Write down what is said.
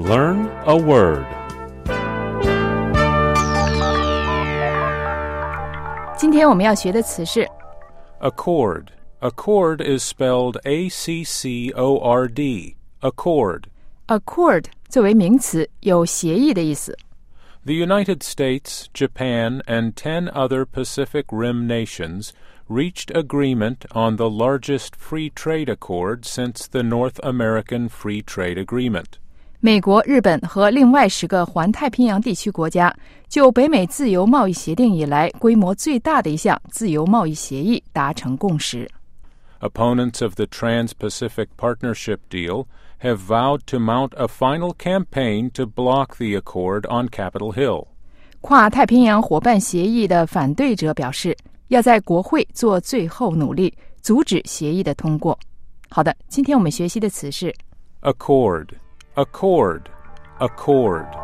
Learn a word. 今天我们要学的词是 Accord. Accord is spelled A-C-C-O-R-D. Accord. accord 作为名词，有协议的意思。 The United States, Japan, and 10 other Pacific Rim nations reached agreement on the largest free trade accord since the North American Free Trade Agreement. 美国、日本和另外10个环太平洋地区国家就北美自由贸易协定以来规模最大的一项自由贸易协议达成共识。 Opponents of the Trans-Pacific Partnership deal have vowed to mount a final campaign to block the accord on Capitol Hill. 跨太平洋伙伴协议的反对者表示，要在国会做最后努力，阻止协议的通过。好的，今天我们学习的词是 Accord. Accord. Accord.